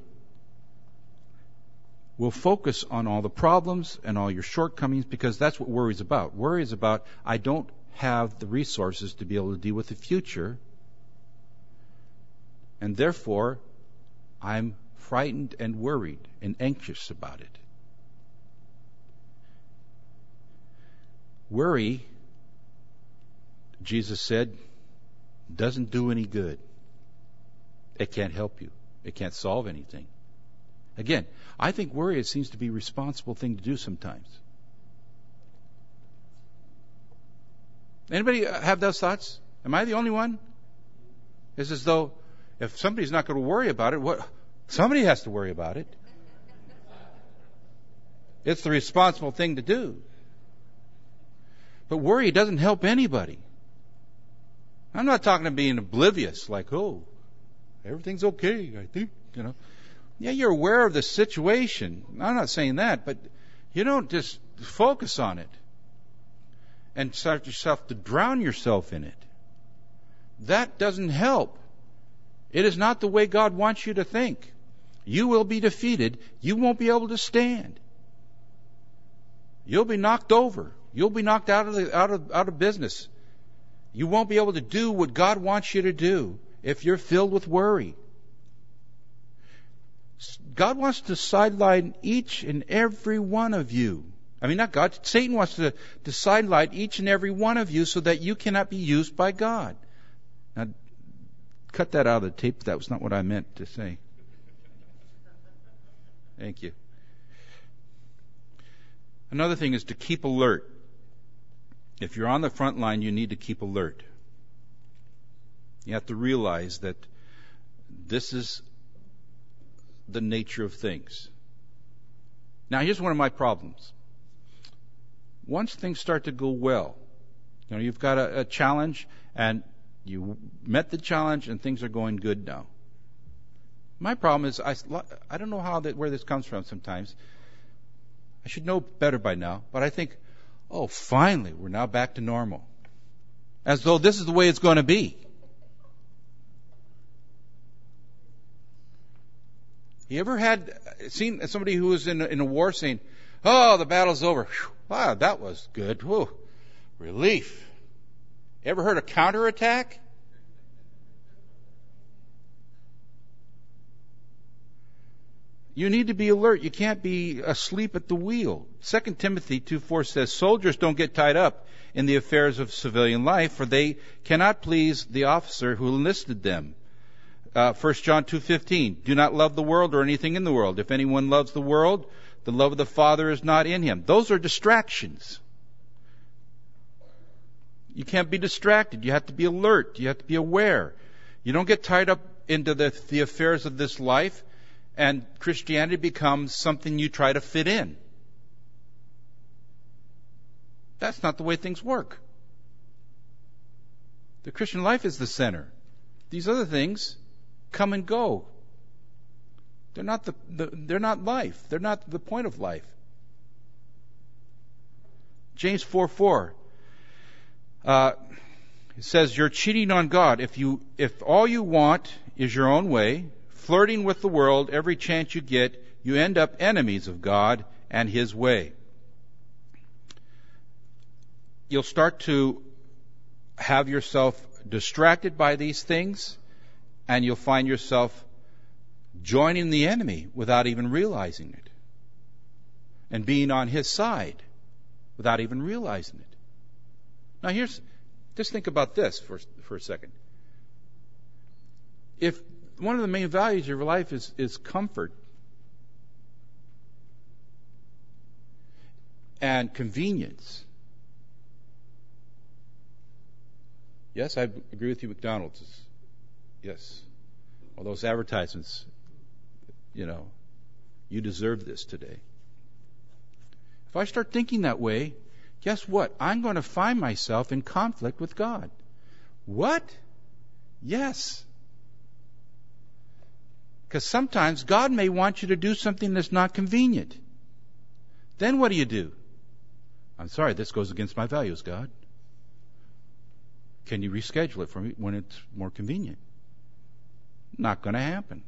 will focus on all the problems and all your shortcomings, because that's what worry is about. Worry is about, I don't have the resources to be able to deal with the future, and therefore I'm frightened and worried and anxious about it. Worry, Jesus said, doesn't do any good. It can't help you. It can't solve anything. Again, I think worry, it seems to be a responsible thing to do sometimes. Anybody have those thoughts? Am I the only one? It's as though if somebody's not going to worry about it, somebody has to worry about it. It's the responsible thing to do. But worry doesn't help anybody. I'm not talking about being oblivious, like, oh, everything's okay, I think, Yeah, you're aware of the situation. I'm not saying that, but you don't just focus on it and start yourself to drown yourself in it. That doesn't help. It is not the way God wants you to think. you will be defeated. You won't be able to stand. You'll be knocked over. You'll be knocked out of business. You won't be able to do what God wants you to do if you're filled with worry. God wants to sideline each and every one of you. I mean, not God. Satan wants to sideline each and every one of you so that you cannot be used by God. Now, cut that out of the tape. That was not what I meant to say. Thank you. Another thing is to keep alert. If you're on the front line, you need to keep alert. You have to realize that this is the nature of things. Now, here's one of my problems. Once things start to go well, you've got a challenge, and you met the challenge, and things are going good now. My problem is I don't know where this comes from sometimes. I should know better by now, but I think, oh, finally, we're now back to normal. As though this is the way it's going to be. You ever seen somebody who was in a war saying, oh, the battle's over. Whew, wow, that was good. Whew, relief. Ever heard of counterattack? You need to be alert. You can't be asleep at the wheel. 2 Timothy 2:4 says, soldiers don't get tied up in the affairs of civilian life, for they cannot please the officer who enlisted them. 1 John 2:15, do not love the world or anything in the world. If anyone loves the world, the love of the Father is not in him. Those are distractions. You can't be distracted. You have to be alert. You have to be aware. You don't get tied up into the affairs of this life, and Christianity becomes something you try to fit in. That's not the way things work. The Christian life is the center. These other things come and go. They're not they're not life. They're not the point of life. James 4:4 it says, you're cheating on God if all you want is your own way, flirting with the world every chance you get, you end up enemies of God and His way. You'll start to have yourself distracted by these things, and you'll find yourself joining the enemy without even realizing it, and being on his side without even realizing it. Now just think about this for a second. If one of the main values of your life is comfort and convenience, yes, I agree with you, McDonald's. Yes. All those advertisements, you deserve this today. If I start thinking that way, guess what? I'm going to find myself in conflict with God. What? Yes. Because sometimes God may want you to do something that's not convenient. Then what do? I'm sorry, this goes against my values, God. Can you reschedule it for me when it's more convenient? Not going to happen.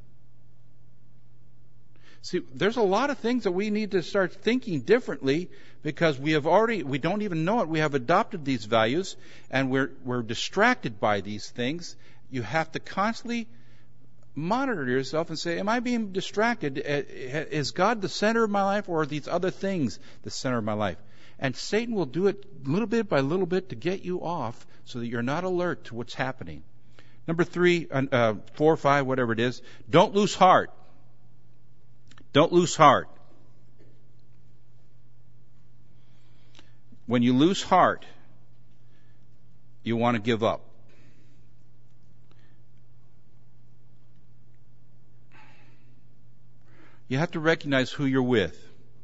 See, there's a lot of things that we need to start thinking differently, because we don't even know it. We have adopted these values, and we're distracted by these things. You have to constantly monitor yourself and say, am I being distracted? Is God the center of my life, or are these other things the center of my life? And Satan will do it little bit by little bit to get you off so that you're not alert to what's happening. Number 3, 4 or 5, whatever it is, don't lose heart. Don't lose heart. When you lose heart, you want to give up. You have to recognize who you're with.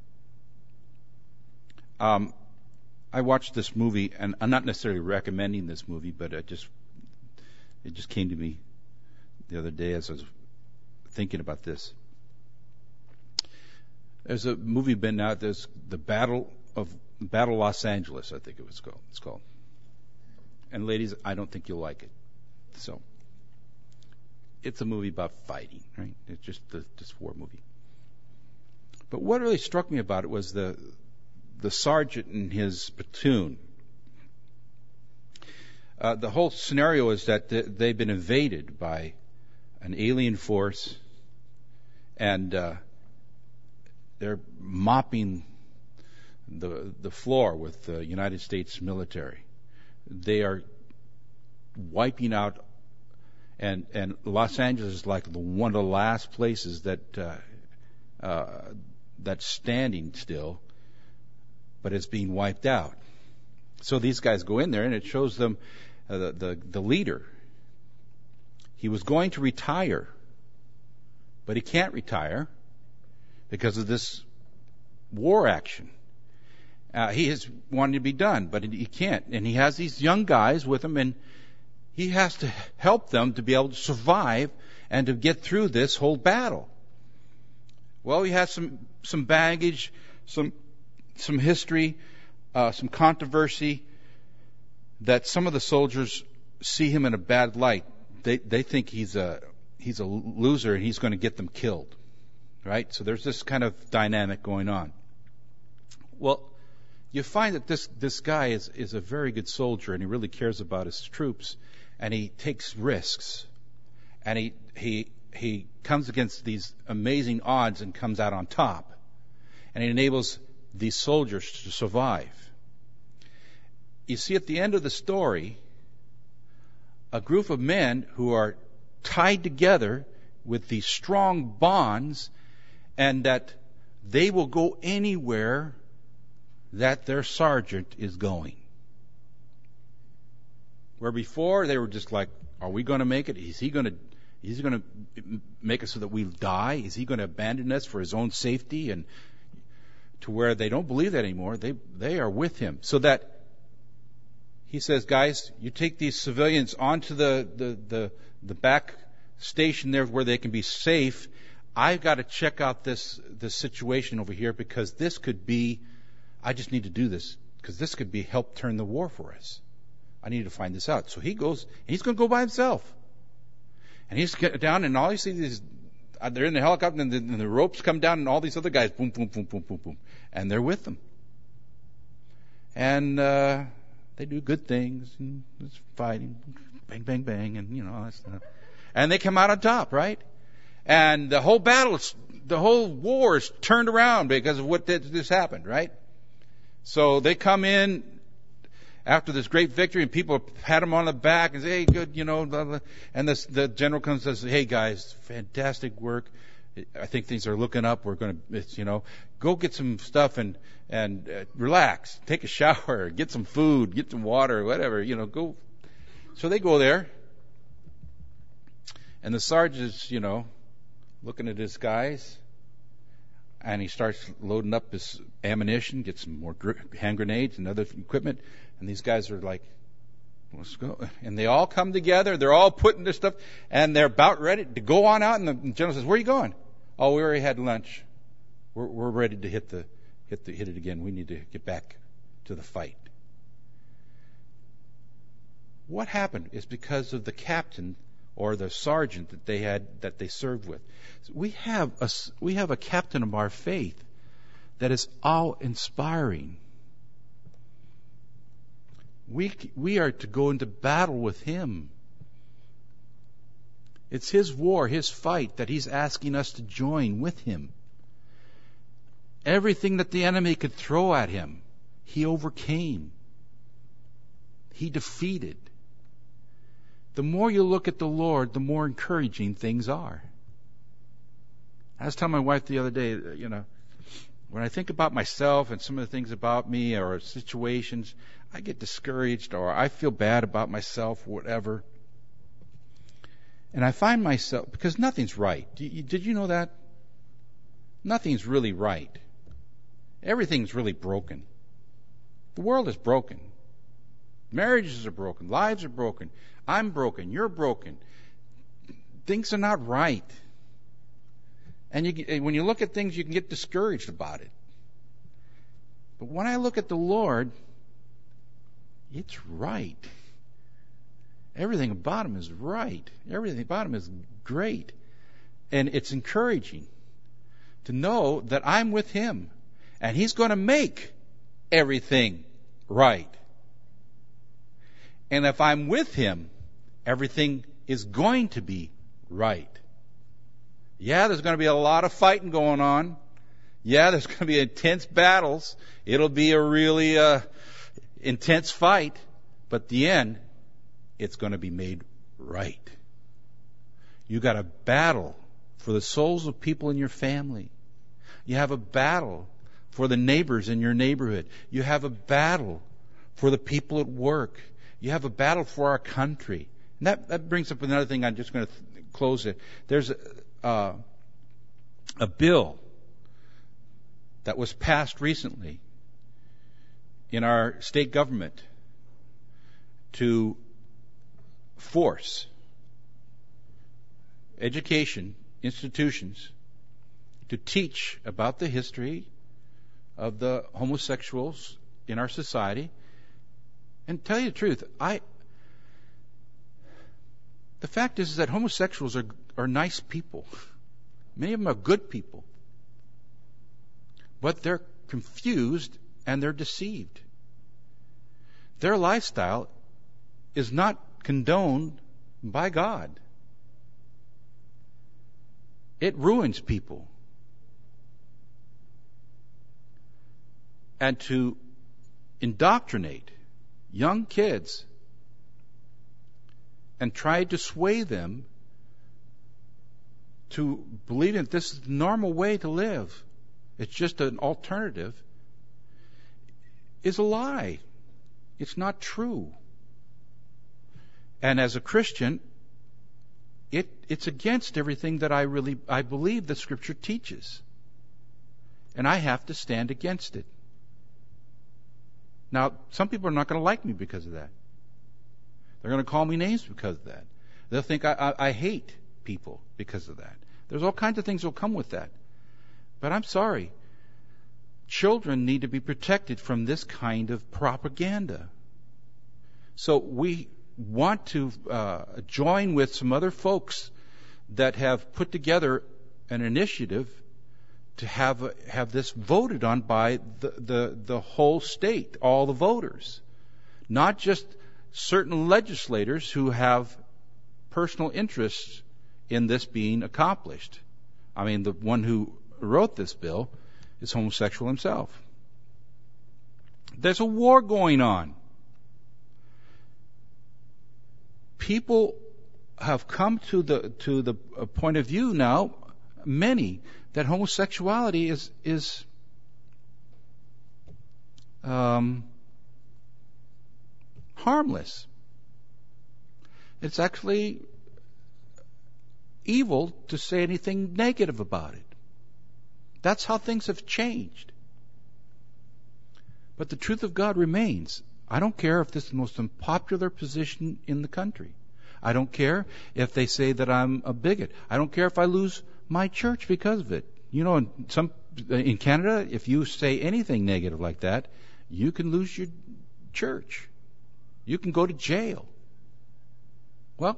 I watched this movie, and I'm not necessarily recommending this movie, but it just came to me the other day as I was thinking about this. There's a movie been out. There's the Battle Los Angeles, I think it's called. And ladies, I don't think you'll like it. So, it's a movie about fighting, right? It's just this war movie. But what really struck me about it was the sergeant and his platoon. The whole scenario is that they've been invaded by an alien force, and they're mopping the floor with the United States military. They are wiping out, and Los Angeles is like one of the last places that's standing still, but it's being wiped out. So these guys go in there, and it shows them the leader. He was going to retire, but he can't retire because of this war action. He is wanting to be done, but he can't. And he has these young guys with him, and he has to help them to be able to survive and to get through this whole battle. Well, he has some baggage, some history, some controversy, that some of the soldiers see him in a bad light. They think he's a loser and he's going to get them killed, right? So there's this kind of dynamic going on. Well, you find that this guy is a very good soldier, and he really cares about his troops, and he takes risks, and he comes against these amazing odds and comes out on top, and he enables these soldiers to survive. You see, at the end of the story, a group of men who are tied together with these strong bonds, and that they will go anywhere that their sergeant is going. Where before they were just like, are we going to make it? Is he going to make it so that we die? Is he going to abandon us for his own safety? And to where they don't believe that anymore. They are with him. So that he says, guys, you take these civilians onto the back station there where they can be safe. I've got to check out this situation over here, because this could be, I just need to do this, because this could be help turn the war for us. I need to find this out. So he goes, and he's going to go by himself. And he's getting down, and all you see is they're in the helicopter, and the ropes come down, and all these other guys, boom, boom, boom, boom, boom, boom, and they're with them. And they do good things, and it's fighting, bang, bang, bang, and all that stuff. And they come out on top, right? And the whole war is turned around because of what this happened, right? So they come in after this great victory, and people pat them on the back and say, hey, good, blah, blah. And the general comes and says, hey, guys, fantastic work. I think things are looking up. We're going to, go get some stuff and relax, take a shower, get some food, get some water, whatever, go. So they go there. And the sergeant is, looking at his guys, and he starts loading up his ammunition, gets some more hand grenades and other equipment, and these guys are like, let's go. And they all come together, they're all putting their stuff, and they're about ready to go on out, and the general says, where are you going? Oh, we already had lunch. We're ready to hit it again. We need to get back to the fight. What happened is because of the captain or the sergeant that they served with. We have a captain of our faith that is awe-inspiring. We are to go into battle with him. It's his war, his fight, that he's asking us to join with him. Everything that the enemy could throw at him, he overcame. He defeated. The more you look at the Lord, the more encouraging things are. I was telling my wife the other day, when I think about myself and some of the things about me or situations, I get discouraged or I feel bad about myself, whatever. And I find myself, because nothing's right. Did you know that? Nothing's really right. Everything's really broken. The world is broken. Marriages are broken. Lives are broken. I'm broken. You're broken. Things are not right. And when you look at things, you can get discouraged about it. But when I look at the Lord, it's right. Everything about him is right. Everything about him is great. And it's encouraging to know that I'm with him and he's going to make everything right. And if I'm with him, everything is going to be right. Yeah, there's going to be a lot of fighting going on. Yeah, there's going to be intense battles. It'll be a really intense fight. But at the end, it's going to be made right. You got a battle for the souls of people in your family. You have a battle for the neighbors in your neighborhood. You have a battle for the people at work. You have a battle for our country. And that brings up another thing. I'm just going to close it. There's a bill that was passed recently in our state government to force education institutions to teach about the history of the homosexuals in our society. And tell you the truth, the fact is that homosexuals are nice people. Many of them are good people. But they're confused and they're deceived. Their lifestyle is not condoned by God. It ruins people. And to indoctrinate young kids and try to sway them to believe that this is the normal way to live, it's just an alternative, is a lie. It's not true. And as a Christian, it's against everything that I believe the Scripture teaches. And I have to stand against it. Now, some people are not going to like me because of that. They're going to call me names because of that. They'll think I hate people because of that. There's all kinds of things that will come with that. But I'm sorry. Children need to be protected from this kind of propaganda. So we want to join with some other folks that have put together an initiative to have this voted on by the whole state, all the voters, not just certain legislators who have personal interests in this being accomplished. I mean, the one who wrote this bill is homosexual himself. There's a war going on. People have come to the point of view now, many, that homosexuality is harmless. It's actually evil to say anything negative about it. That's how things have changed. But the truth of God remains. I don't care if this is the most unpopular position in the country. I don't care if they say that I'm a bigot. I don't care if I lose my church because of it. You know, in Canada, if you say anything negative like that, you can lose your church. You can go to jail. Well,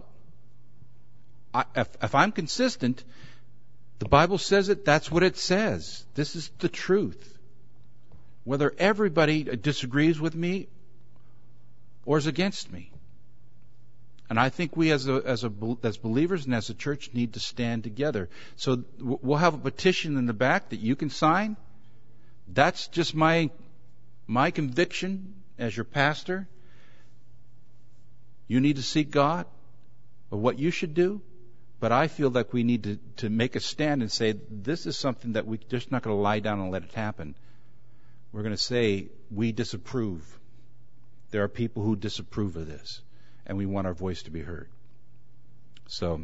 if I'm consistent, the Bible says it, that's what it says. This is the truth. Whether everybody disagrees with me or is against me. And I think we as believers and as a church need to stand together. So we'll have a petition in the back that you can sign. That's just my conviction as your pastor. You need to seek God of what you should do. But I feel like we need to make a stand and say, this is something that we're just not going to lie down and let it happen. We're going to say, we disapprove. There are people who disapprove of this, and we want our voice to be heard. So,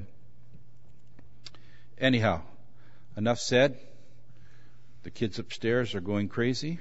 anyhow, enough said. The kids upstairs are going crazy.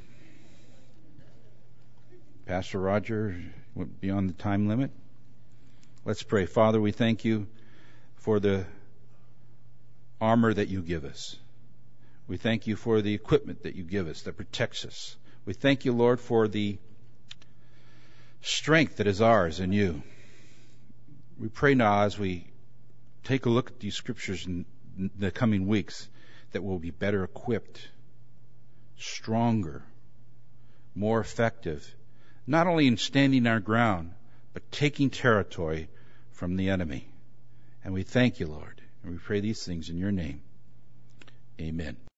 Pastor Roger went beyond the time limit. Let's pray. Father, we thank you for the armor that you give us. We thank you for the equipment that you give us that protects us. We thank you, Lord, for the strength that is ours in you. We pray now as we take a look at these scriptures in the coming weeks that we'll be better equipped, stronger, more effective, not only in standing our ground, but taking territory from the enemy. And we thank you, Lord. And we pray these things in your name. Amen.